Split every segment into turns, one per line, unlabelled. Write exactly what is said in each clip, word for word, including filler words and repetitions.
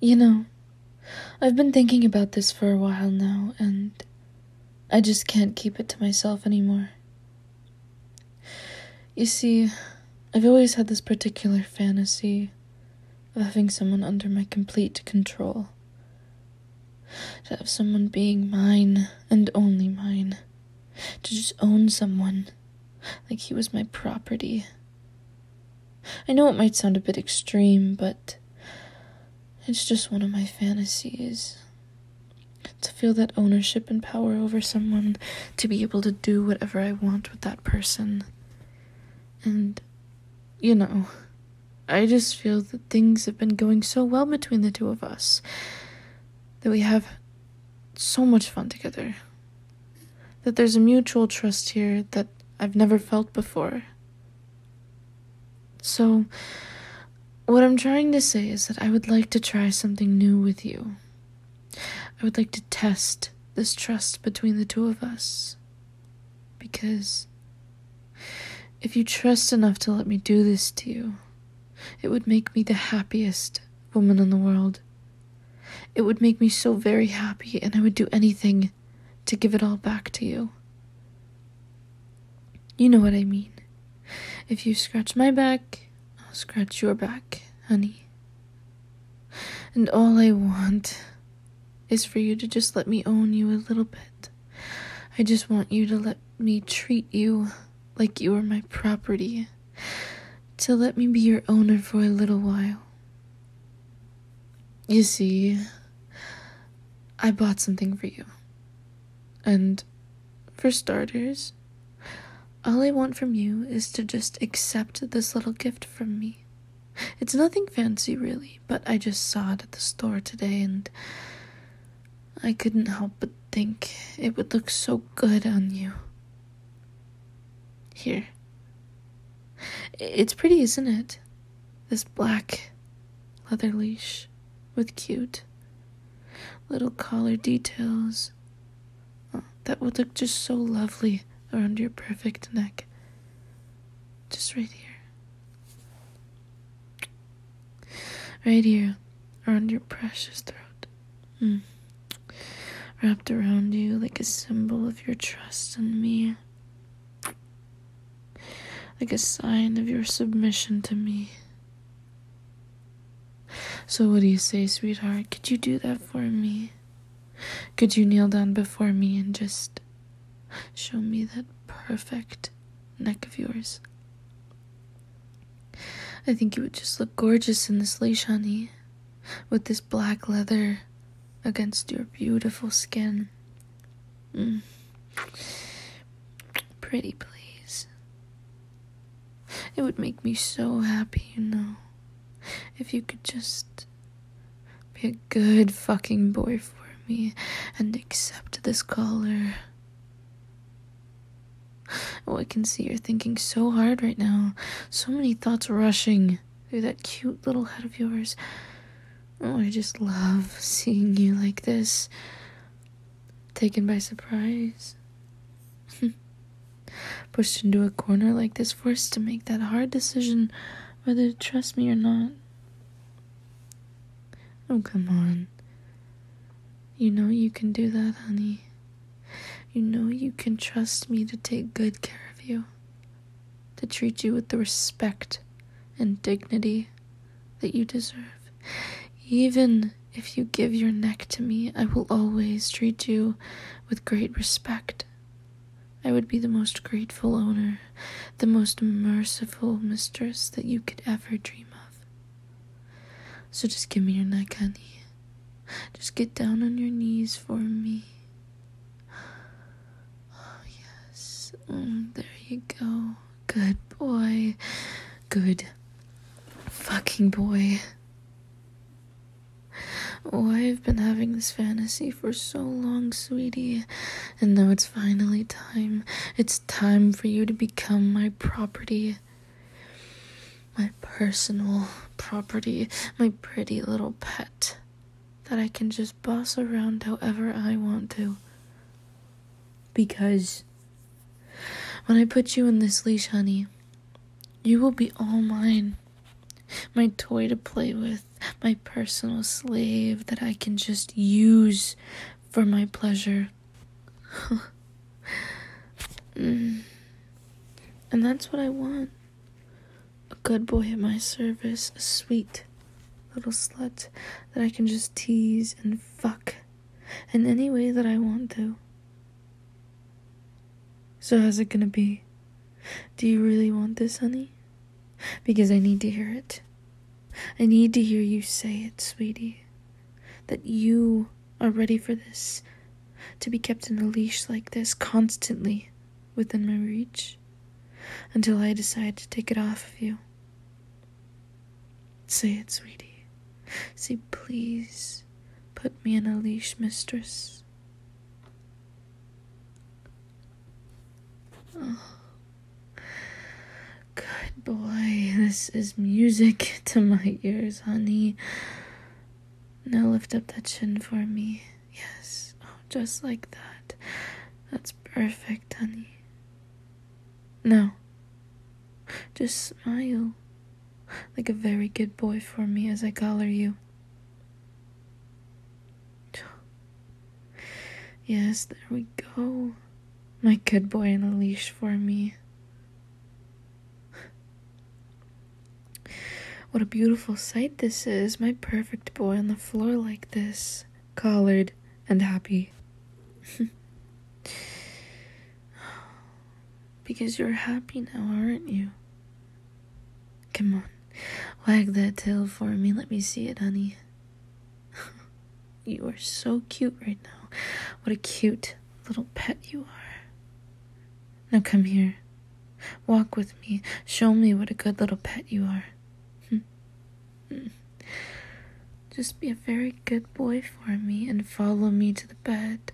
You know, I've been thinking about this for a while now, and I just can't keep it to myself anymore. You see, I've always had this particular fantasy of having someone under my complete control. To have someone being mine and only mine. To just own someone like he was my property. I know it might sound a bit extreme, but it's just one of my fantasies. To feel that ownership and power over someone, to be able to do whatever I want with that person. And, you know, I just feel that things have been going so well between the two of us. That we have so much fun together. That there's a mutual trust here that I've never felt before. So, what I'm trying to say is that I would like to try something new with you. I would like to test this trust between the two of us. Because if you trust enough to let me do this to you, it would make me the happiest woman in the world. It would make me so very happy, and I would do anything to give it all back to you. You know what I mean. If you scratch my back, I'll scratch your back, honey. And all I want is for you to just let me own you a little bit. I just want you to let me treat you like you are my property. To let me be your owner for a little while. You see, I bought something for you. And for starters, all I want from you is to just accept this little gift from me. It's nothing fancy, really, but I just saw it at the store today, and I couldn't help but think it would look so good on you. Here. It's pretty, isn't it? This black leather leash with cute little collar details. Oh, that would look just so lovely around your perfect neck. Just right here. Right here, around your precious throat. Mm. Wrapped around you like a symbol of your trust in me. Like a sign of your submission to me. So what do you say, sweetheart? Could you do that for me? Could you kneel down before me and just show me that perfect neck of yours? I think you would just look gorgeous in this leash, honey. With this black leather against your beautiful skin. Mm. Pretty, please. It would make me so happy, you know. If you could just be a good fucking boy for me and accept this collar. Oh, I can see you're thinking so hard right now. So many thoughts rushing through that cute little head of yours. Oh, I just love seeing you like this. Taken by surprise. Pushed into a corner like this, forced to make that hard decision whether to trust me or not. Oh, come on. You know you can do that, honey. You know you can trust me to take good care of you. To treat you with the respect and dignity that you deserve. Even if you give your neck to me, I will always treat you with great respect. I would be the most grateful owner, the most merciful mistress that you could ever dream of. So just give me your neck, honey. Just get down on your knees for me. Oh, yes. Mm, there you go. Good boy. Good fucking boy. Oh, I've been having this fantasy for so long, sweetie. And now it's finally time. It's time for you to become my property. My personal property. My pretty little pet. That I can just boss around however I want to. Because when I put you in this leash, honey, you will be all mine. My toy to play with, my personal slave that I can just use for my pleasure. mm. And that's what I want. A good boy at my service, a sweet little slut that I can just tease and fuck in any way that I want to. So how's it gonna be? Do you really want this, honey? Because I need to hear it. I need to hear you say it, sweetie. That you are ready for this. To be kept in a leash like this constantly within my reach. Until I decide to take it off of you. Say it, sweetie. Say, please, put me in a leash, mistress. Oh. Good boy, this is music to my ears, honey. Now lift up that chin for me. Yes, oh, just like that. That's perfect, honey. Now, just smile like a very good boy for me as I collar you. Yes, there we go. My good boy in a leash for me. What a beautiful sight this is. My perfect boy on the floor like this. Collared and happy. Because you're happy now, aren't you? Come on. Wag that tail for me. Let me see it, honey. You are so cute right now. What a cute little pet you are. Now come here. Walk with me. Show me what a good little pet you are. Just be a very good boy for me and follow me to the bed.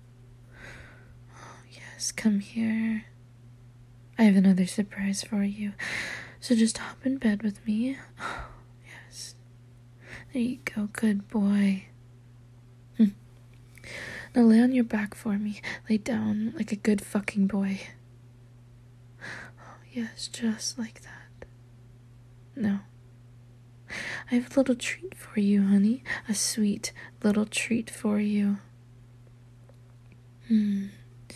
Oh, yes, come here. I have another surprise for you. So just hop in bed with me. Oh, yes. There you go, good boy. Hm. Now lay on your back for me. Lay down like a good fucking boy. Oh, yes, just like that. Now, I have a little treat for you, honey. A sweet little treat for you. Hmm.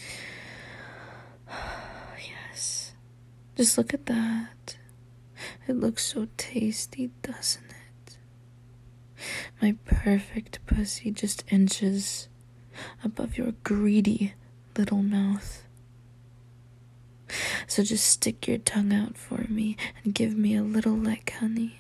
Yes. Just look at that. It looks so tasty, doesn't it? My perfect pussy just inches above your greedy little mouth. So just stick your tongue out for me and give me a little lick, honey.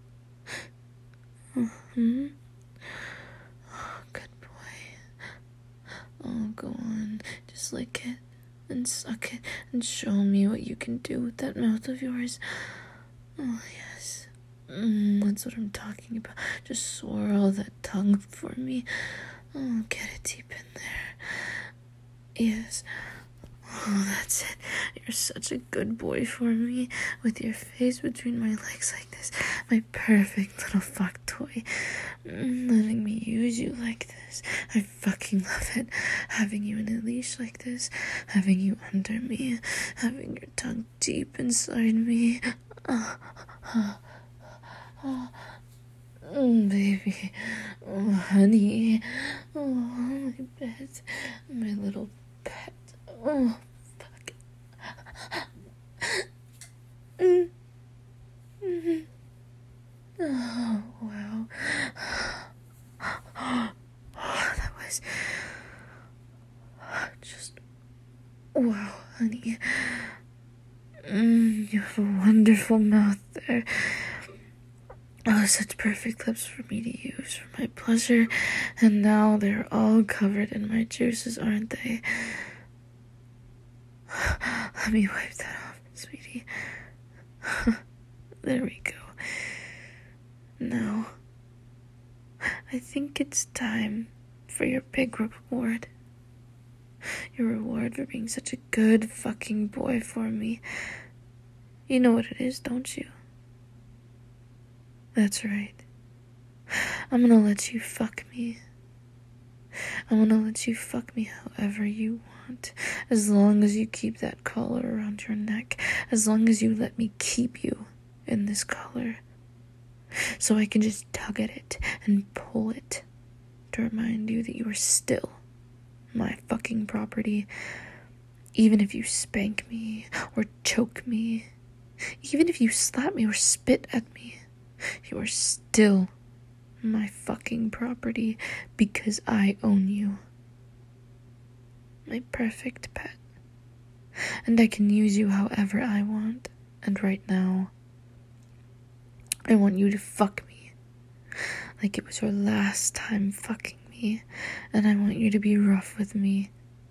Hmm? Oh, good boy. Oh, go on. Just lick it and suck it and show me what you can do with that mouth of yours. Oh, yes. Mm, that's what I'm talking about. Just swirl that tongue for me. Oh, get it deep in there. Yes. Oh, that's it. You're such a good boy for me. With your face between my legs like this. My perfect little fuck toy. Mm, letting me use you like this. I fucking love it. Having you in a leash like this. Having you under me. Having your tongue deep inside me. Oh, oh, oh. Mm, baby. Oh, honey. Oh, my pet. My little pet. Oh, fuck. Mm. Mm-hmm. Oh, wow. Oh, that was just wow, honey. Mm, you have a wonderful mouth there. Oh, such perfect lips for me to use for my pleasure. And now they're all covered in my juices, aren't they? Let me wipe that off, sweetie. There we go. Now, I think it's time for your big reward. Your reward for being such a good fucking boy for me. You know what it is, don't you? That's right. I'm gonna let you fuck me. I'm gonna let you fuck me however you want. As long as you keep that collar around your neck. As long as you let me keep you in this collar. so I can just tug at it and pull it to remind you that you are still my fucking property. Even if you spank me or choke me, even if you slap me or spit at me, you are still my fucking property because I own you. My perfect pet. And I can use you however I want. And right now, I want you to fuck me like it was your last time fucking me. And I want you to be rough with me.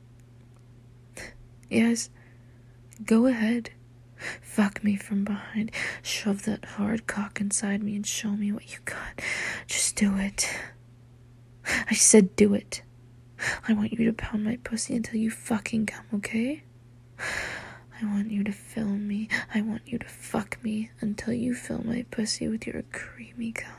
Yes, go ahead. Fuck me from behind. Shove that hard cock inside me and show me what you got. Just do it. I said do it. I want you to pound my pussy until you fucking come, okay? I want you to fill me. I want you to fuck me until you fill my pussy with your creamy cum.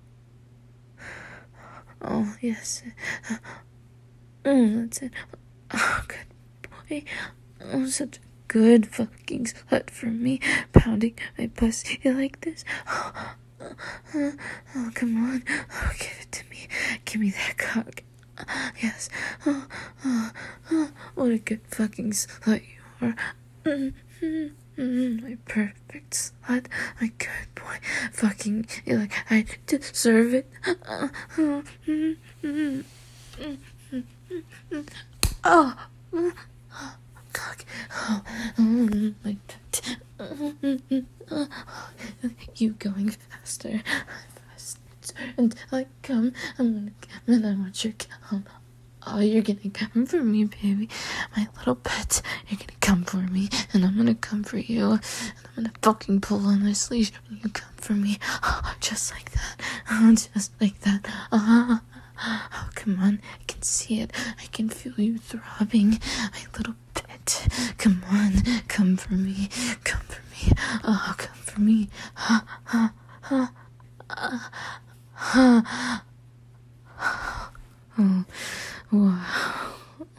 Oh, yes. Mm, that's it. Oh, good boy. Oh, such a good fucking slut for me, pounding my pussy like this. Oh, oh, oh, come on. Oh, give it to me. Give me that cock. Yes. Oh, oh, oh, what a good fucking slut you are. Mm-hmm. Mm, my perfect slut, my good boy, fucking you like I deserve it. Uh, uh, mm, mm, mm, mm, mm, oh, mm, oh, cock, oh, mm, my pet. Mm, mm, mm, oh, you going faster, faster until I come. I'm gonna come and I want your cum. Oh, you're gonna come for me, baby. My little pet. You're gonna come for me, and I'm gonna come for you. And I'm gonna fucking pull on my sleeve when you come for me. Oh, just like that. Oh, just like that. Oh, oh, come on. I can see it. I can feel you throbbing. My little pet. Come on. Come for me. Come for me. Oh, come for me. Ha, ha, ha. Ha, ha. Oh. Wow.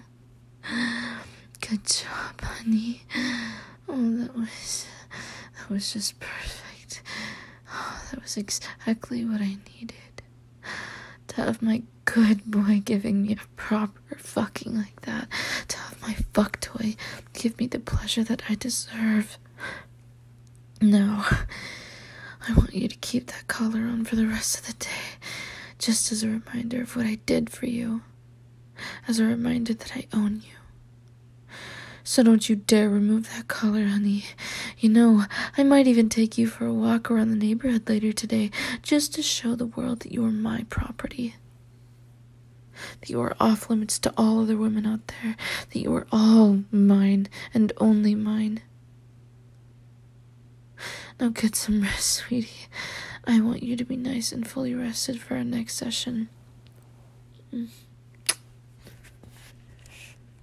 Good job, honey. Oh, that was, that was just perfect. Oh, that was exactly what I needed. To have my good boy giving me a proper fucking like that. To have my fuck toy give me the pleasure that I deserve. Now, I want you to keep that collar on for the rest of the day. Just as a reminder of what I did for you. As a reminder that I own you. So don't you dare remove that collar, honey. You know, I might even take you for a walk around the neighborhood later today, just to show the world that you are my property. That you are off limits to all other women out there. That you are all mine and only mine. Now get some rest, sweetie. I want you to be nice and fully rested for our next session. Mm.